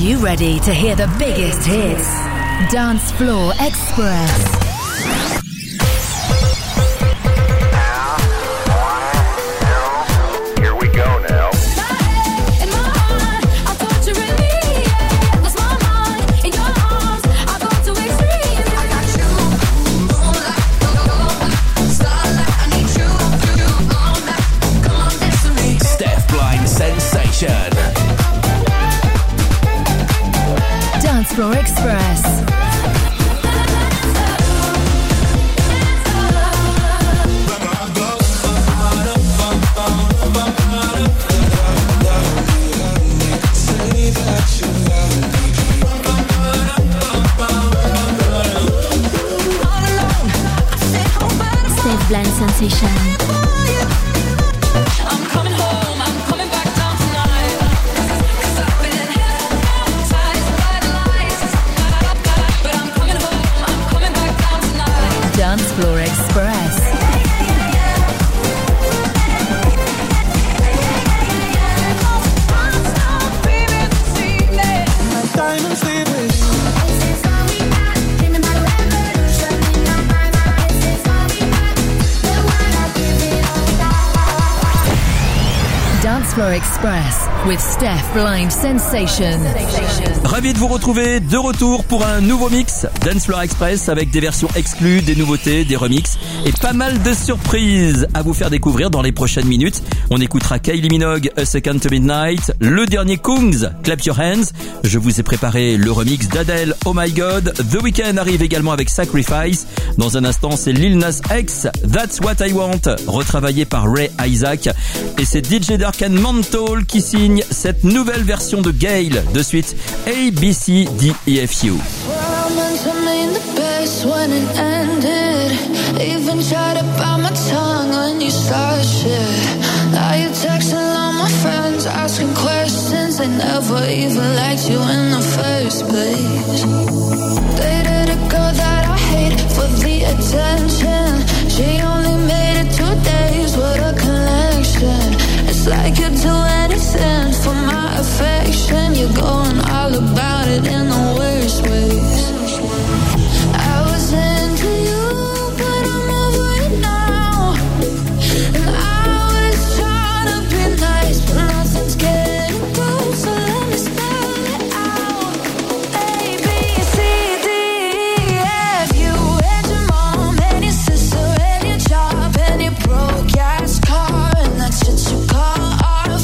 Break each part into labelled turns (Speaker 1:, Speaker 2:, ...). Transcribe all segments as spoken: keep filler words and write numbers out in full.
Speaker 1: you ready to hear the biggest hits? Dance Floor Express. Dance Floor Express.
Speaker 2: Steph Blind Sensation.
Speaker 1: Dance Floor Express. Dance Floor Express with Steph Blind Sensation.
Speaker 3: Ravi de vous retrouver de retour pour un nouveau mix Dance Floor Express avec des versions exclues, des nouveautés, des remixes et pas mal de surprises à vous faire découvrir dans les prochaines minutes. On écoutera Kylie Minogue, A Second to Midnight, le dernier Kungs, Clap Your Hands. Je vous ai préparé le remix d'Adele, Oh My God. The Weeknd arrive également avec Sacrifice. Dans un instant, c'est Lil Nas X, That's What I Want, retravaillé par Ray Isaac. Et c'est D J Dark and Mental qui signe cette nouvelle version de Gale. De suite, A B C D E F U.
Speaker 4: Even tried to bite my tongue when you started shit. Now you're texting all my friends, asking questions. They never even liked you in the first place. Dated a girl that I hate for the attention. She only made it two days, what a connection. It's like you'd do anything for my affection. You're going all about it in the worst ways. I was into you, broke ass car and that's what you call art.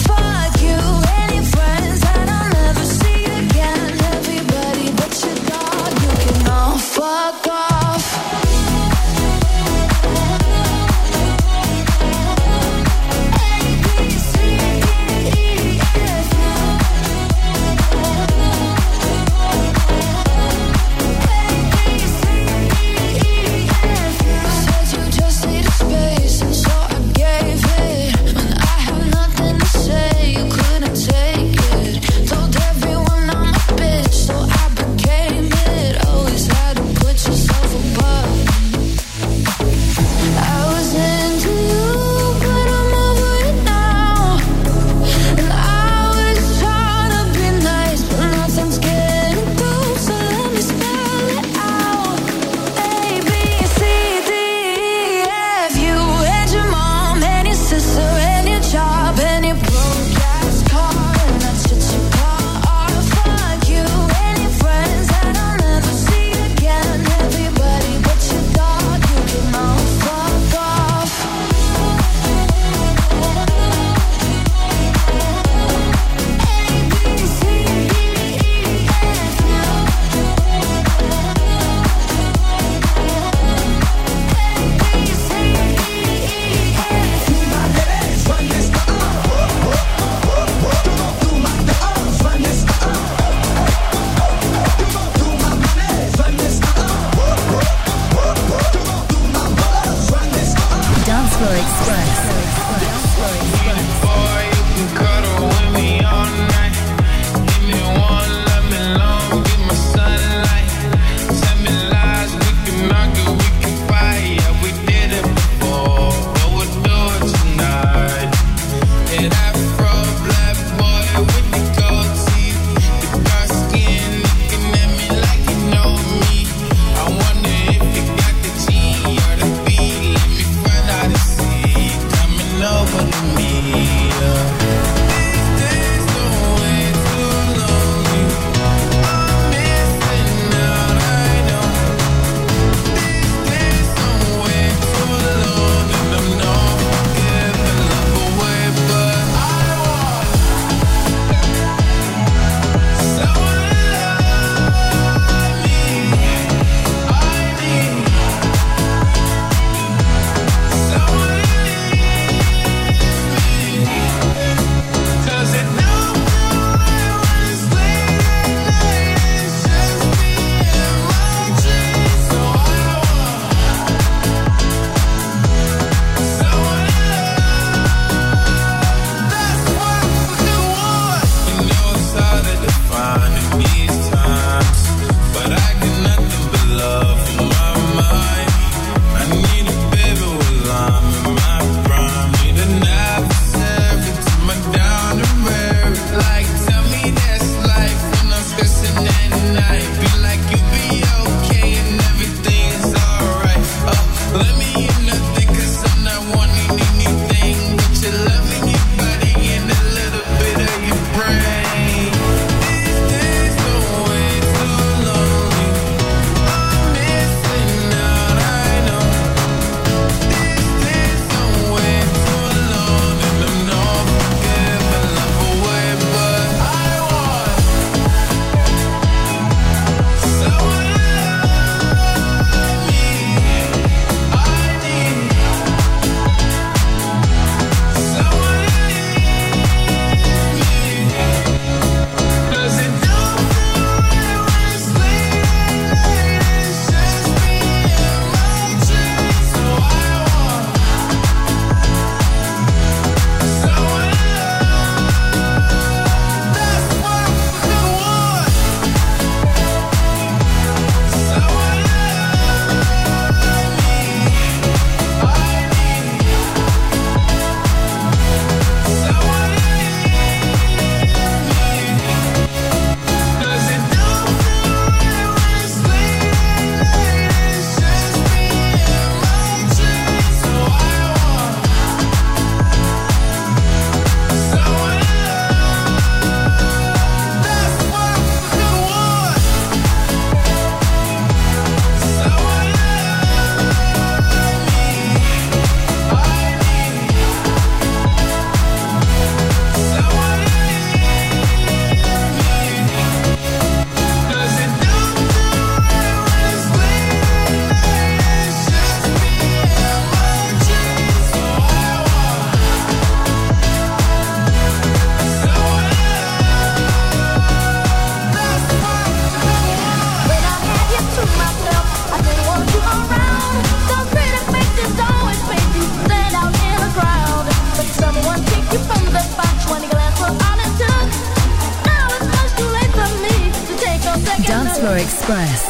Speaker 1: Floor Express.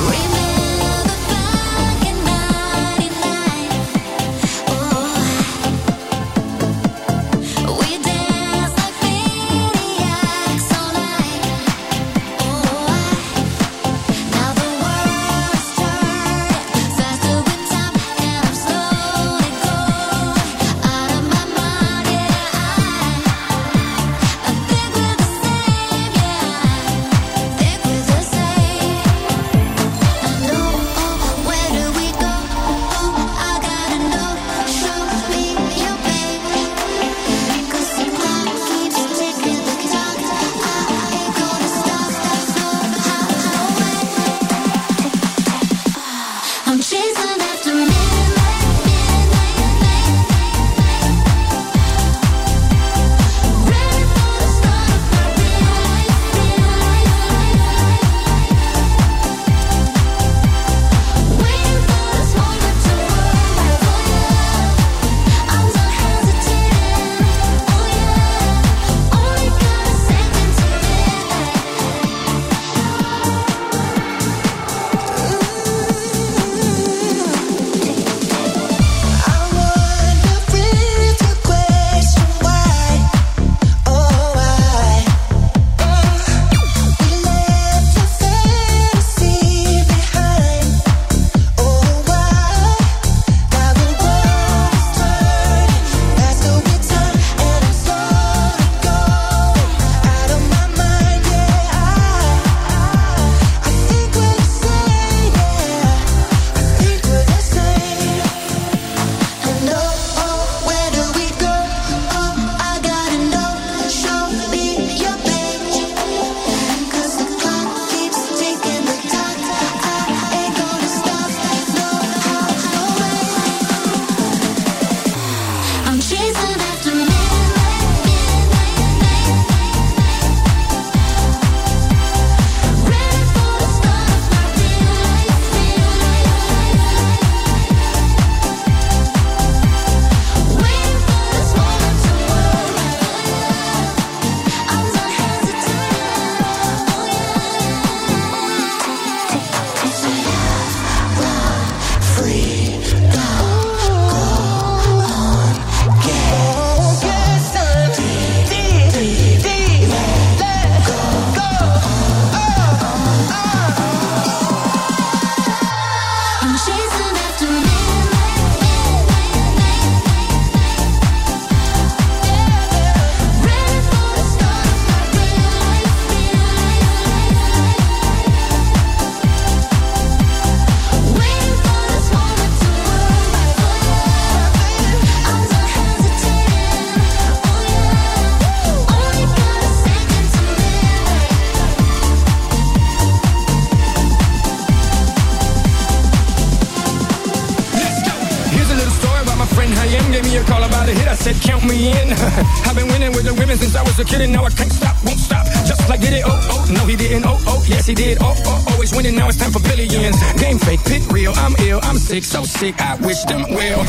Speaker 5: I've been winning with the women since I was a kid and now I can't stop, won't stop. Just like did it, oh, oh, no he didn't, oh, oh, yes he did, oh, oh, always winning, now it's time for billions. Game fake, pit real, I'm ill, I'm sick, so sick, I wish them well.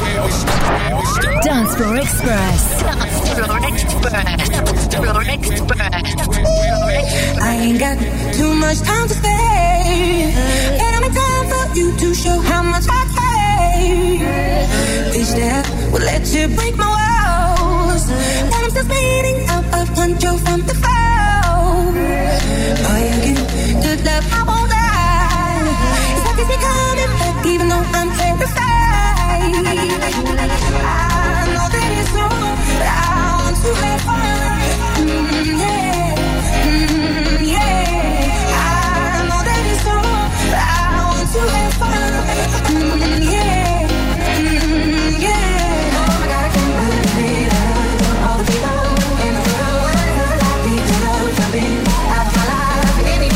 Speaker 1: Dance Floor Express.
Speaker 2: Dance Floor Express. Floor Express.
Speaker 6: I ain't got too much time to stay, and I'm in time for you to show how much I care. Wish that I would let you break my walls, and I'm still bleeding out of control from the fall. Oh, you give good love, I won't lie. It's like it's coming back, even though I'm terrified. I know that it's wrong, but I want to have fun. Mm, yeah, mm, yeah. I know that it's wrong, but I want to have fun. Mm, yeah, mm, yeah. I gotta keep believing all the people in the world. I be good, I've been out of my life.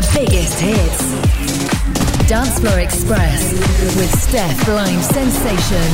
Speaker 1: biggest hits. Dance Floor Express with Steph Blind Sensation.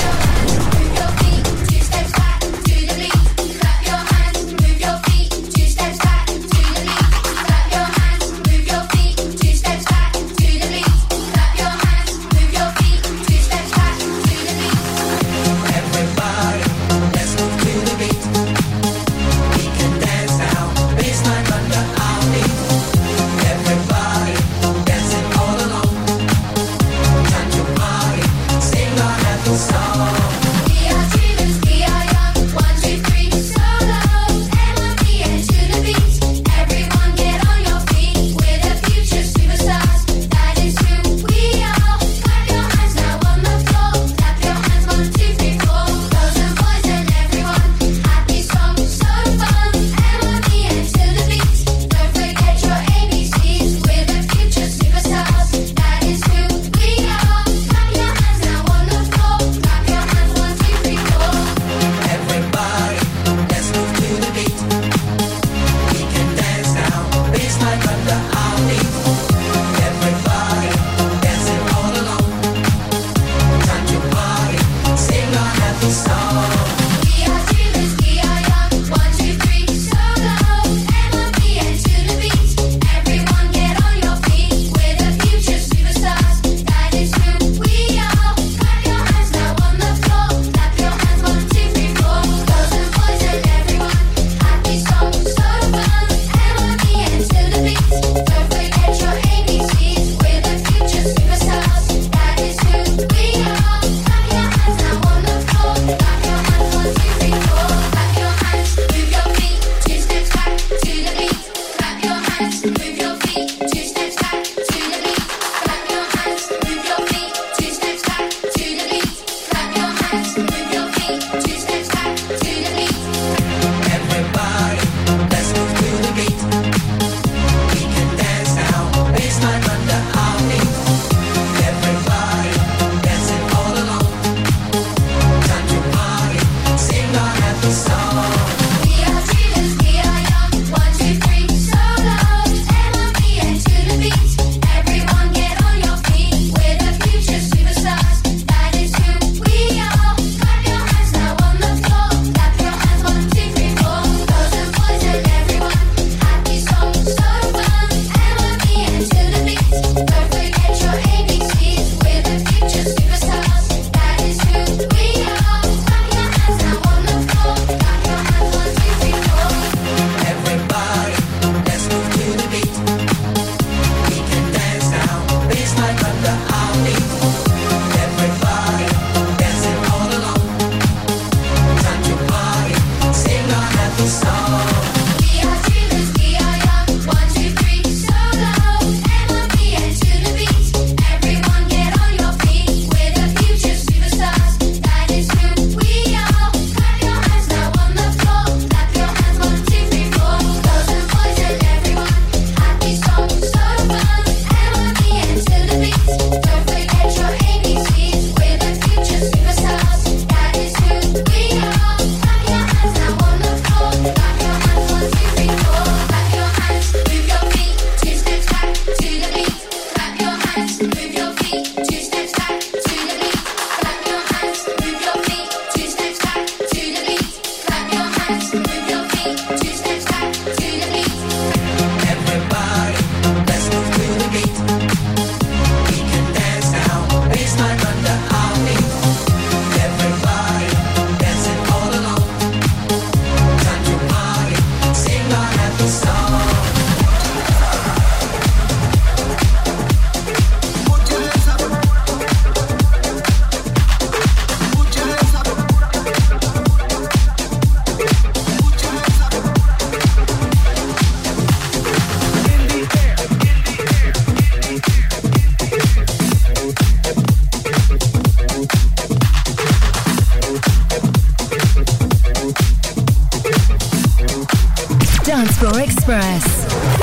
Speaker 1: Dance Floor Express.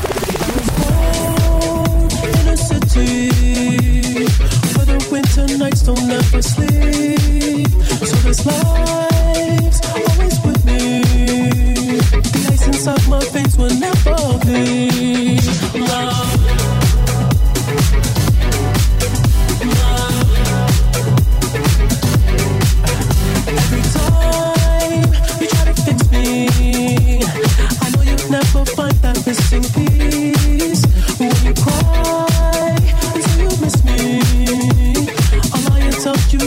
Speaker 7: In a city where the winter nights don't ever sleep, so this life's always with me. The ice inside my veins will never bleed. Love.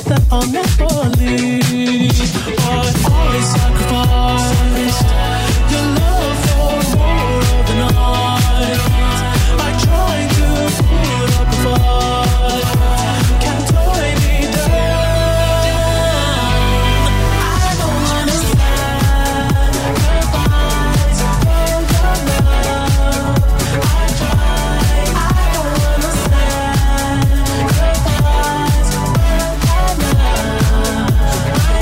Speaker 7: that I'll never leave. But I sacrificed your love for more of the night. I tried to put up a fight, can't tie me down. I don't wanna sacrifice for your love. I tried, I don't wanna sacrifice for your love. My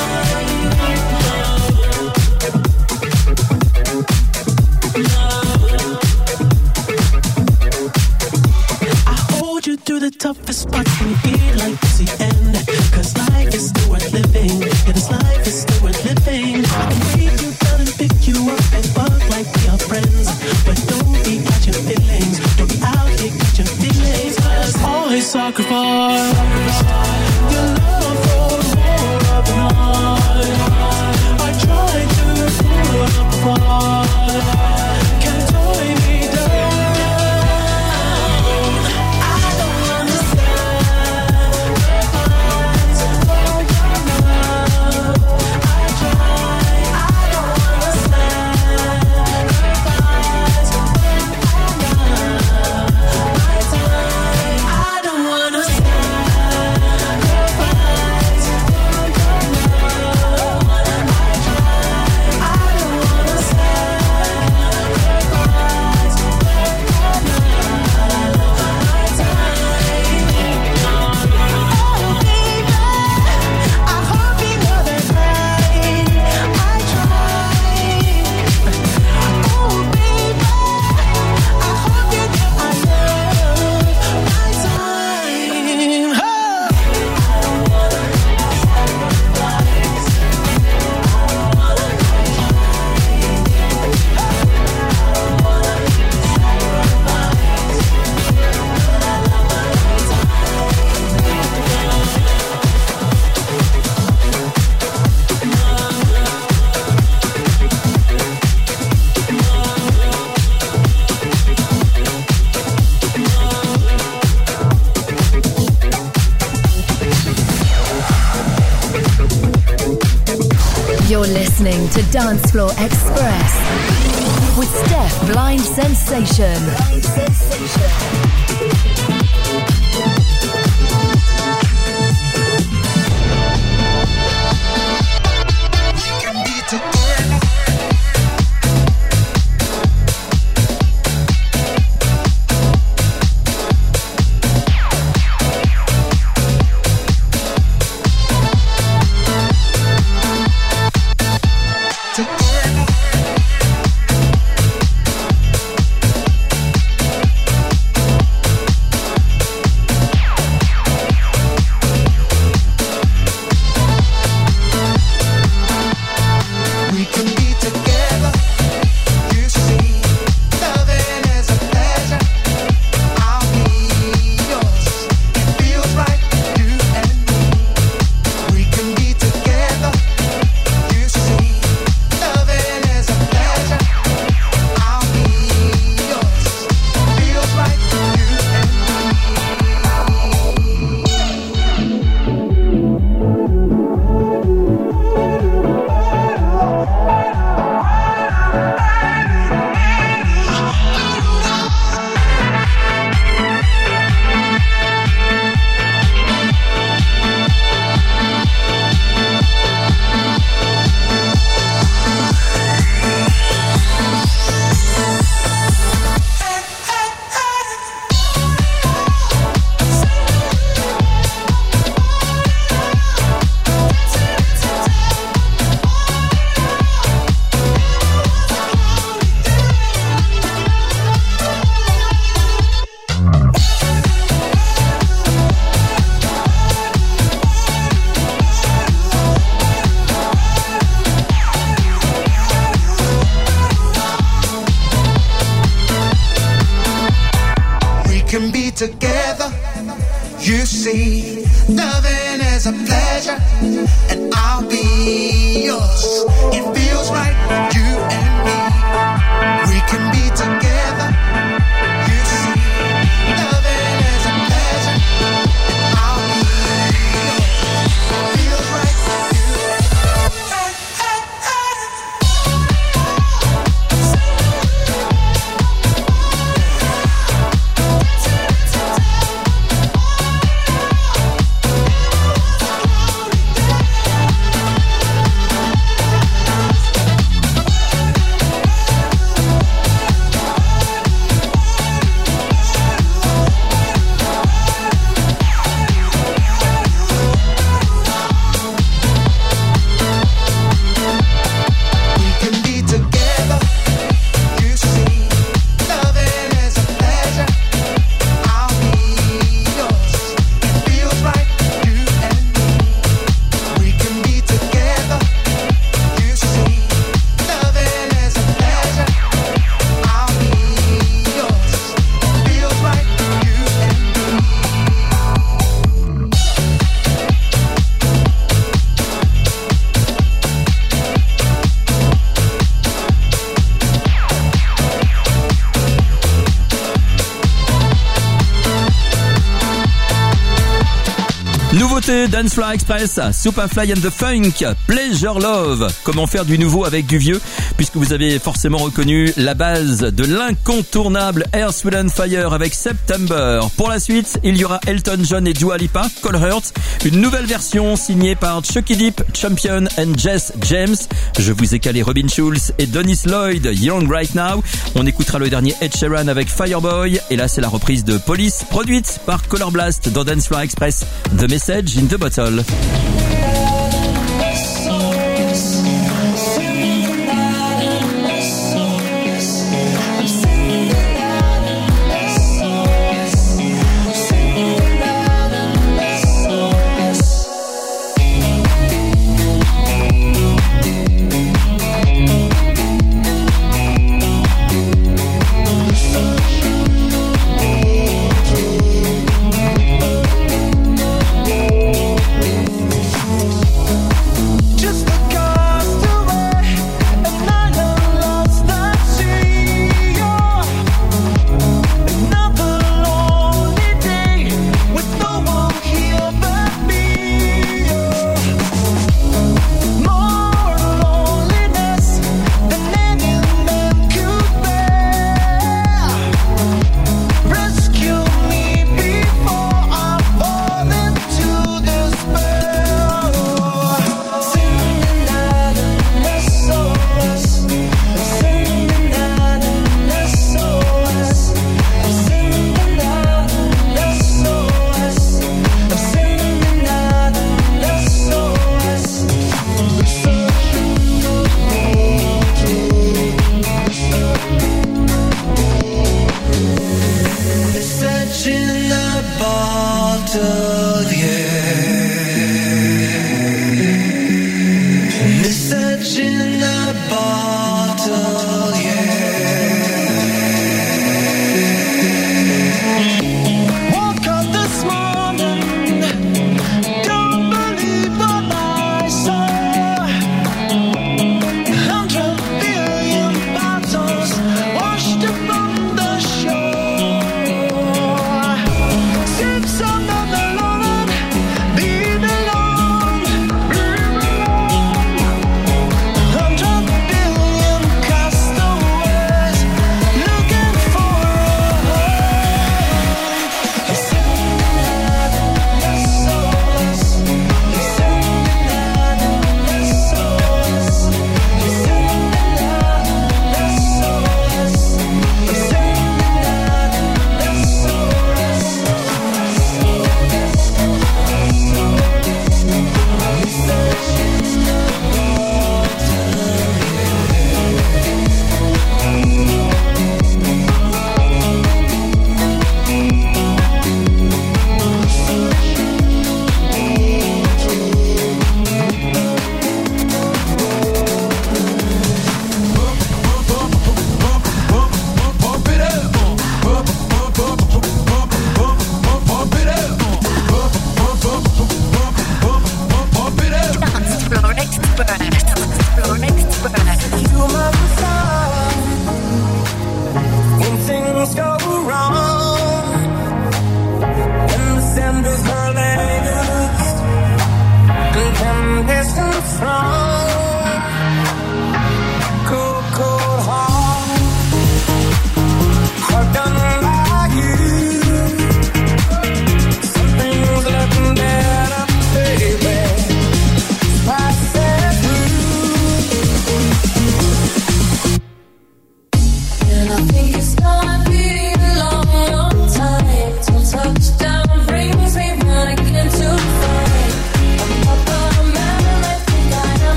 Speaker 7: time. I hold you through the toughest parts when you feel like it's the end. Cause life is still worth living. Yeah, this life is still worth living. I can break you down and pick you up and fuck like we are friends. But don't be catching feelings. Don't be out here catching feelings. Cause I sacrifice your love for more of the night. I try to put up a fight, can't tie me down. I don't wanna sacrifice for your love. I try, I don't wanna sacrifice for your love. My time, I don't wanna sacrifice for your love. I try, I don't wanna sacrifice for your love. My time. Oh baby, I hope you know that's right. I try. Oh baby, I hope you know I love my time. Oh.
Speaker 1: You're listening to Dance Floor Express with Steph Blind Sensation. Blind Sensation.
Speaker 8: Together, you see, loving is a pleasure, and I'll be yours. It feels right, you and me. We can be together. You see, loving is a pleasure, and I'll be yours.
Speaker 3: Nouveauté Dance Floor Express, Superfly and the Funk, Pleasure Love. Comment faire du nouveau avec du vieux, puisque vous avez forcément reconnu la base de l'incontournable Earth, Wind and Fire avec September. Pour la suite, il y aura Elton John et Dua Lipa, Call Hurt, une nouvelle version signée par Chucky Deep, Champion and Jess James. Je vous ai calé Robin Schulz et Dennis Lloyd, Young Right Now. On écoutera le dernier Ed Sheeran avec Fireboy, et là c'est la reprise de Police, produite par Color Blast dans Dance Floor Express. The Message in the Bottle.
Speaker 9: Some of the Lord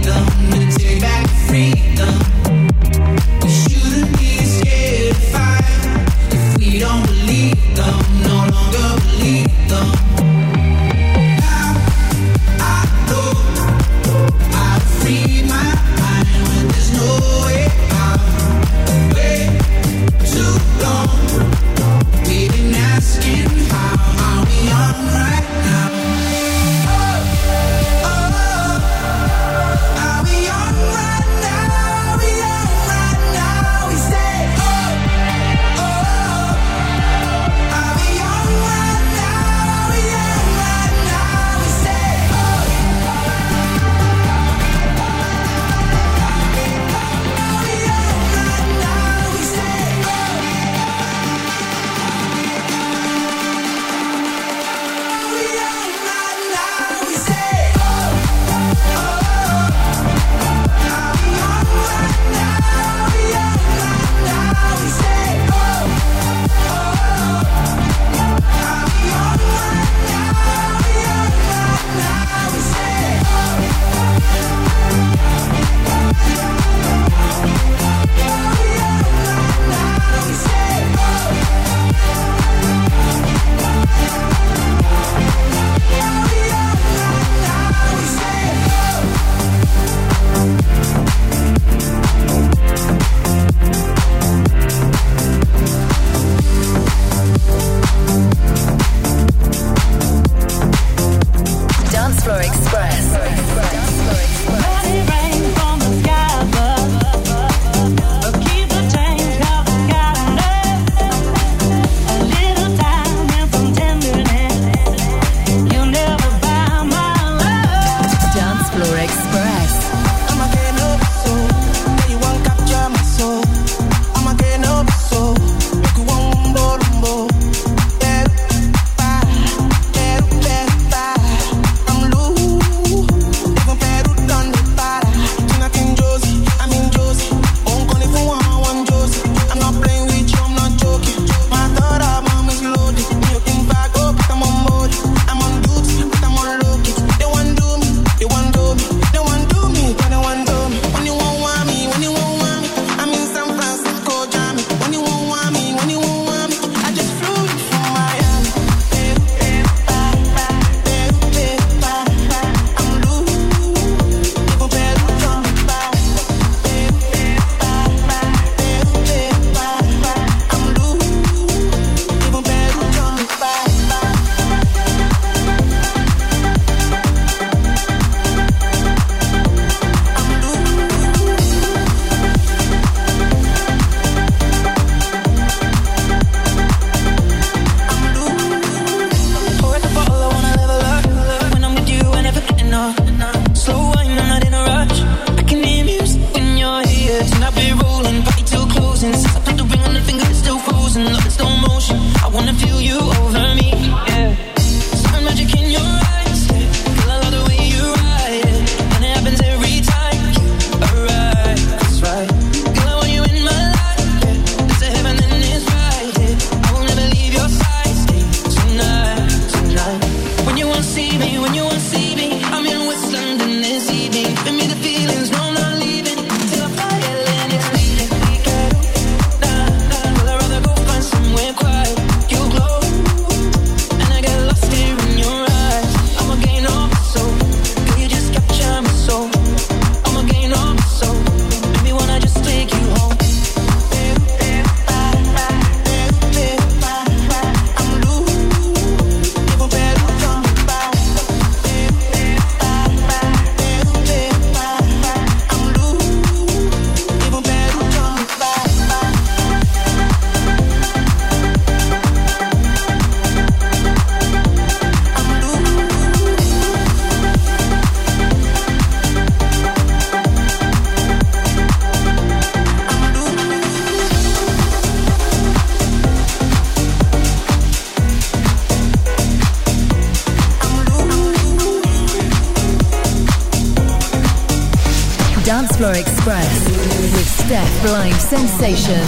Speaker 1: Dance Floor Express with Steph Blind Sensation.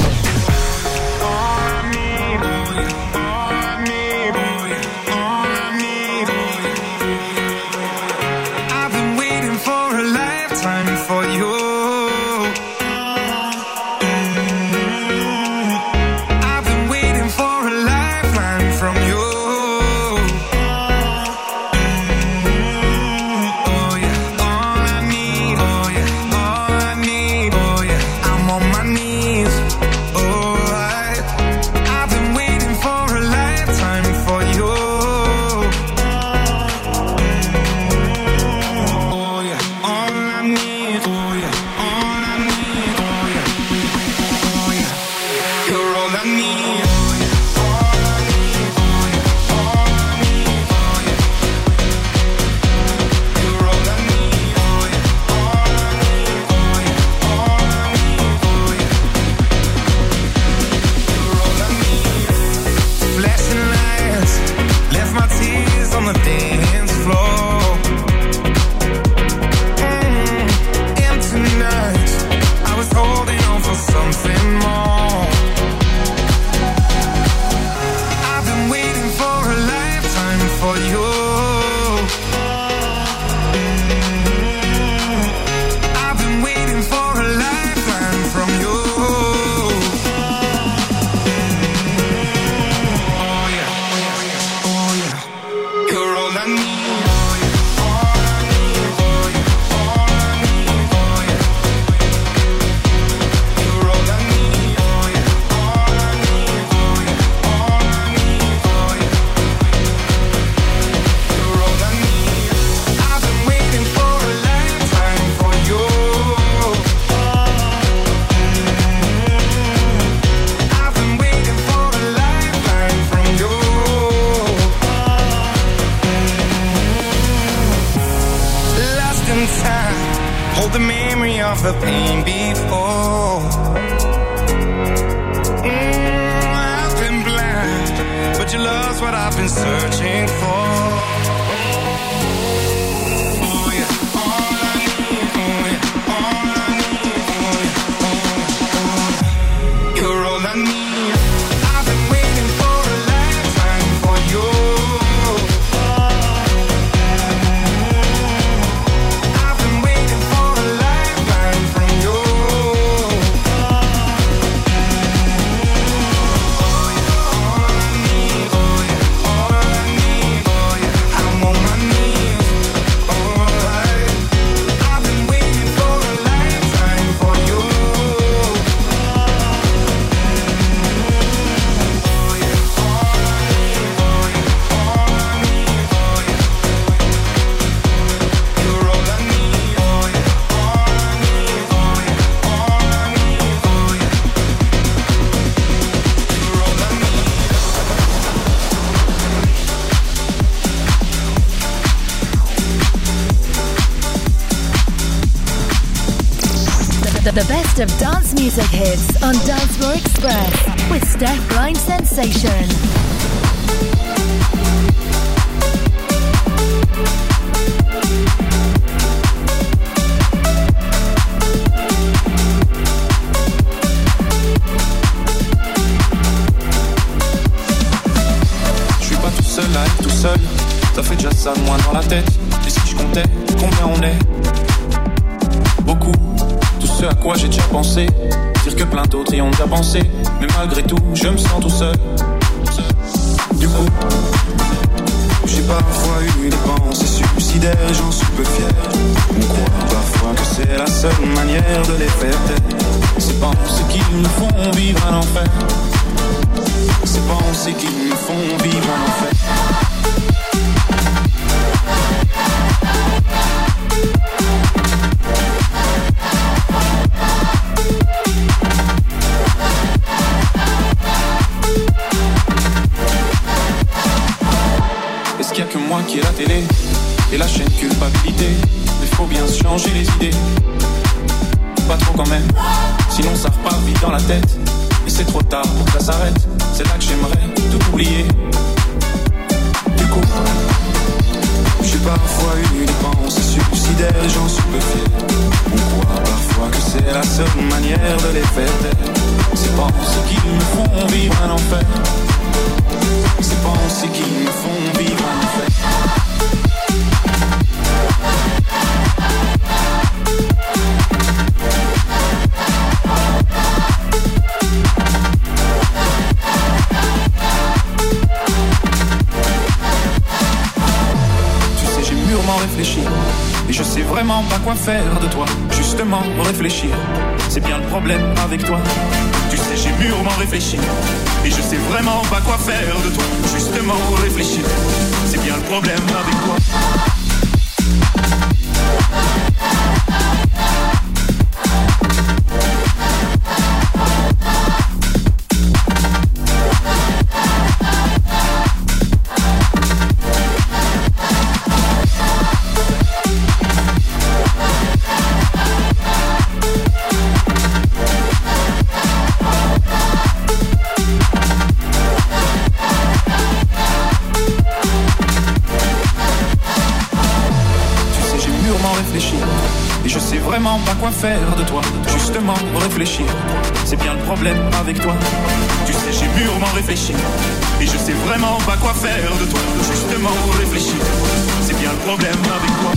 Speaker 9: I've been waiting for a lifetime tears on the dance floor. Mm, empty nights, I was holding on for something more. I've been waiting for a lifetime for you. I've been waiting for a lifetime from you. Oh yeah, oh yeah, you're all I need. All I need, oh yeah, all I need, oh yeah. You're all I need, oh yeah, all I need, oh yeah, all I need, oh yeah. You're all I need. I've been waiting for a lifetime for you. I've been waiting for a lifetime from you. Lost in time, hold the memory of the pain before. Mm, I've been blind, but your love's what I've been searching for. Oh yeah, all I need, oh yeah, all I need, oh yeah, oh yeah, oh yeah. You're all I need. I've been waiting for a lifetime for you. I've been waiting for a lifetime from you. Oh yeah, all I need, oh yeah, all I need, oh yeah. I'm on my knees, alright. I've been waiting for a lifetime for you. Oh yeah, all I need, oh yeah, all I need, oh yeah. You're all I need, oh yeah, all I need, oh yeah, all I need, oh yeah. You're all I need.
Speaker 1: The, the best of dance music hits on Dance Floor Express with Steph Blind Sensation.
Speaker 9: Je suis pas tout seul à être tout seul. Ça fait déjà ça de moins dans la tête. Et si je comptais combien on est? Beaucoup. Tout ce à quoi j'ai déjà pensé. Dire que plein d'autres y ont déjà pensé. Mais malgré tout, je me sens tout seul. Du coup, j'ai parfois eu des pensées suicidaires et j'en suis peu fier. On croit parfois que c'est la seule manière de les faire taire. Ces pensées qui nous font vivre un enfer. Ces pensées qui nous font vivre un enfer. Est-ce qu'il y a que moi qui ai la télé et la chaîne culpabilité? Il faut bien se changer les idées. Pas trop quand même, sinon ça repart vite dans la tête. Et c'est trop tard pour que ça s'arrête. C'est là que j'aimerais tout oublier. Du coup, j'ai parfois eu des pensées suicidaires et j'en suis peu fier. On croit parfois que c'est la seule manière de les faire taire. Ces pensées qui nous font vivre un enfer. Ces pensées qui nous font vivre un enfer. Tu sais, j'ai mûrement réfléchi et je sais vraiment pas quoi faire de toi. Justement, réfléchir, c'est bien le problème avec toi. Tu sais, j'ai mûrement réfléchi et je sais vraiment pas quoi faire de toi. Justement, réfléchir, c'est bien le problème avec toi. Et je sais vraiment pas quoi faire de toi. Justement réfléchir, c'est bien le problème avec toi. Tu sais j'ai mûrement réfléchi et je sais vraiment pas quoi faire de toi. Justement réfléchir, c'est bien le problème avec toi.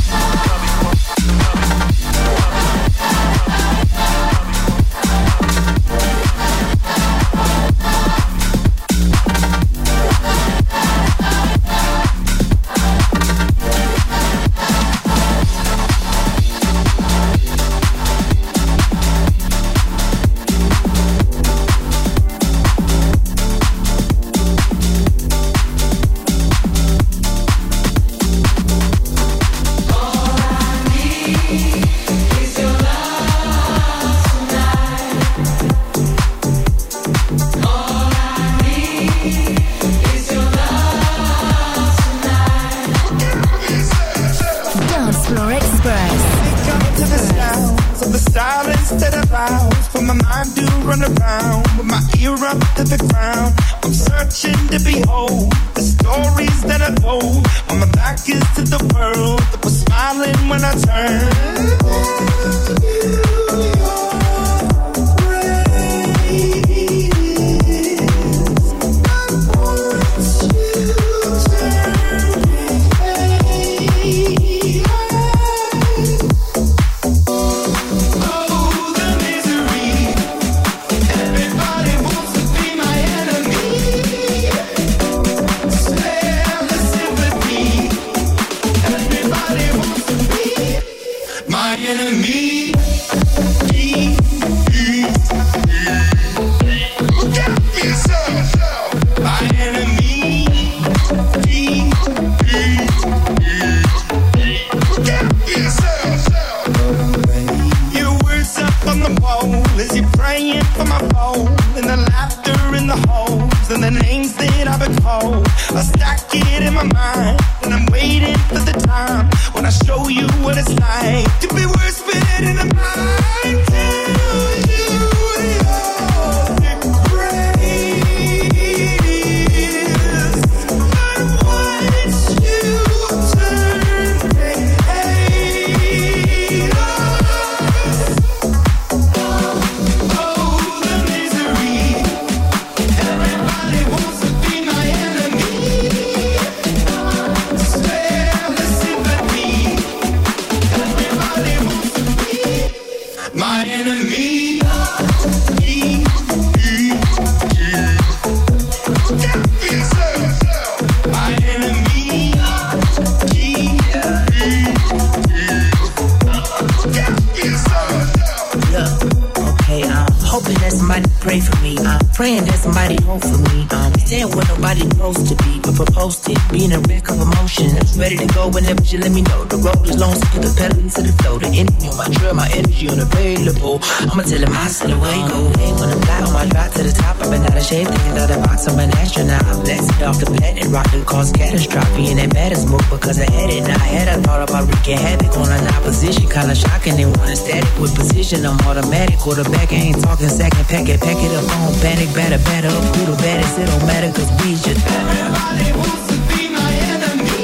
Speaker 10: You let me know the road is long, so put the pedal into the flow. The energy on my trail, my energy unavailable. I'ma tell him I still away go. Hey, when I'm fly on my drive to the top, I've been out of shape, thinking out the box. I'm an astronaut. I'm blasted off the planet, rockin' cause catastrophe, and that matters more because I had it. Now I had a thought about wreaking havoc on an opposition, kinda shocking. They want static with position. I'm automatic, quarterback. I ain't talking second, pack it, pack it up on panic, batter, batter up, do the baddest. It don't matter cause we just everybody wants to be my enemy.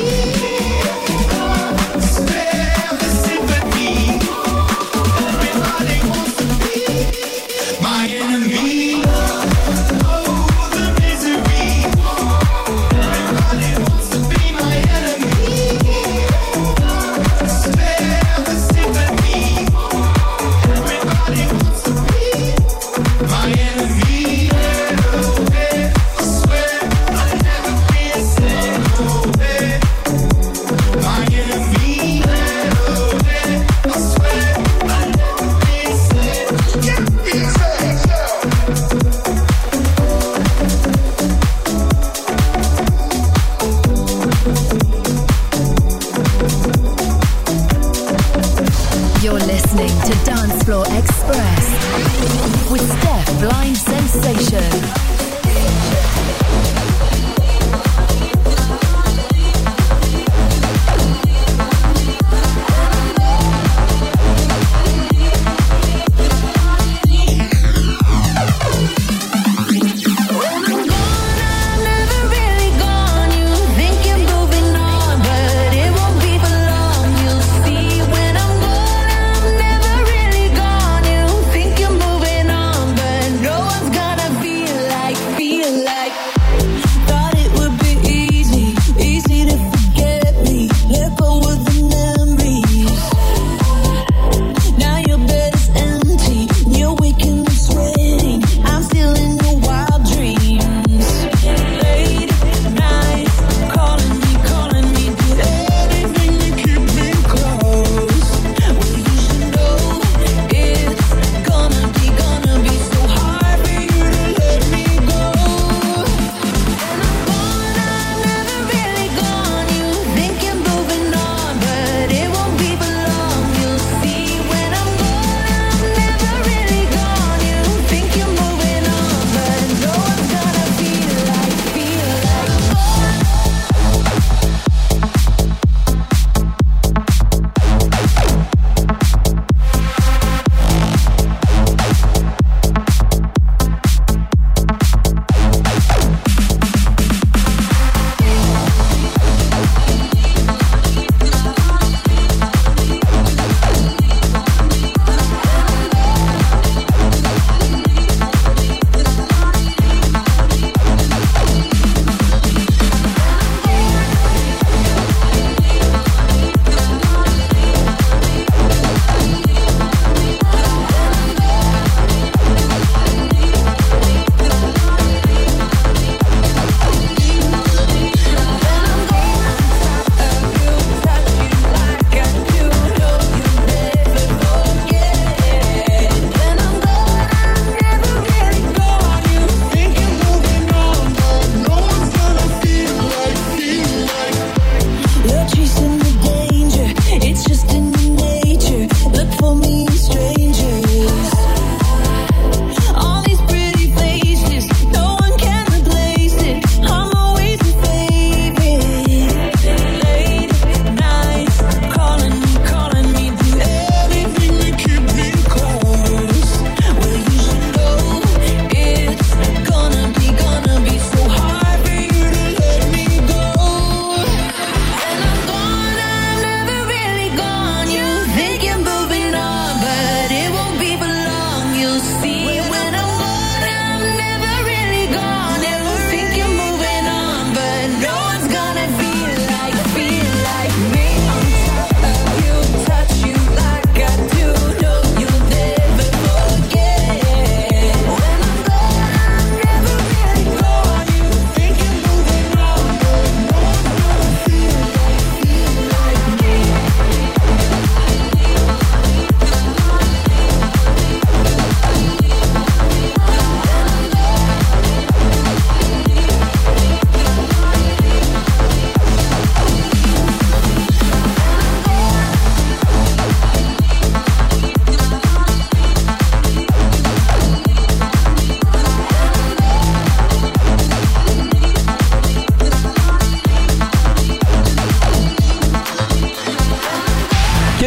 Speaker 4: Never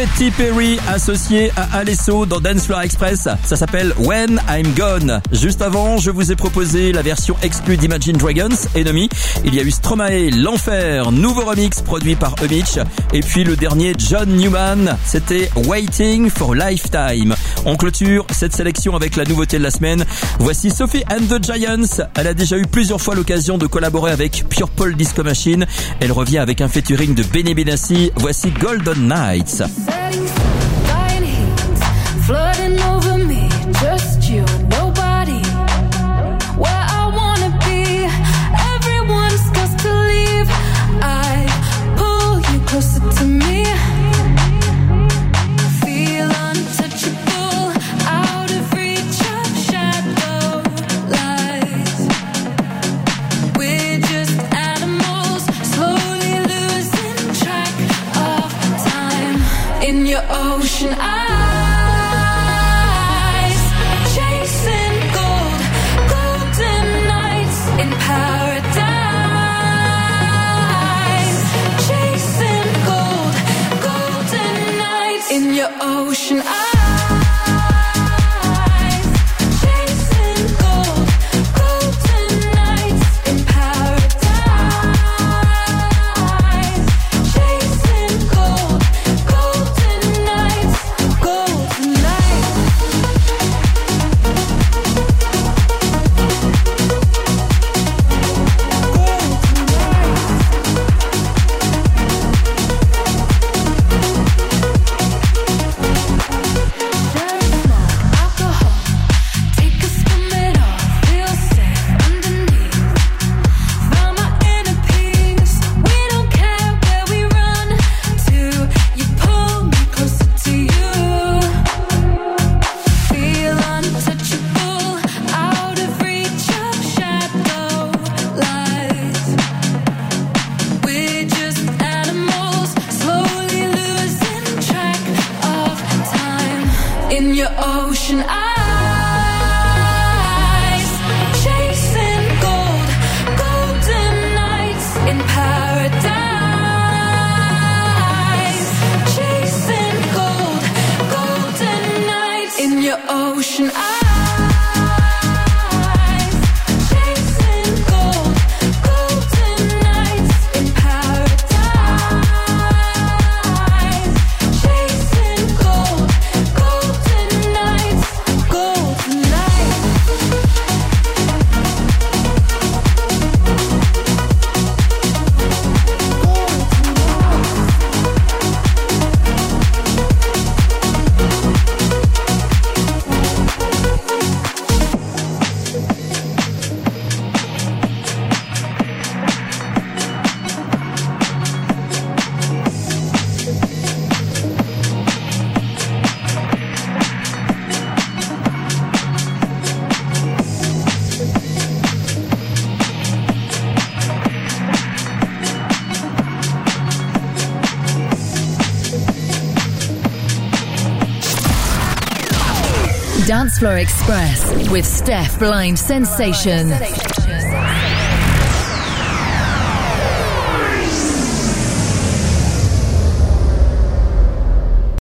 Speaker 3: Katy Perry associée à Alesso dans Dance Floor Express. Ça s'appelle When I'm Gone. Juste avant, je vous ai proposé la version exclue d'Imagine Dragons, Enemy. Il y a eu Stromae, L'Enfer, nouveau remix produit par Emitch. Et puis le dernier, John Newman, c'était Waiting for Lifetime. On clôture cette sélection avec la nouveauté de la semaine. Voici Sophie and the Giants. Elle a déjà eu plusieurs fois l'occasion de collaborer avec Purple Disco Machine. Elle revient avec un featuring de Benny Benassi. Voici Golden Nights.
Speaker 4: Flooding over me, just you and nobody. Where I wanna be, everyone's got to leave. I pull you closer to me. Feel untouchable, out of reach of shadow lights. We're just animals, slowly losing track of time. In your ocean eyes. In your ocean eyes.
Speaker 1: Dance Floor Express with Steph Blind Sensation.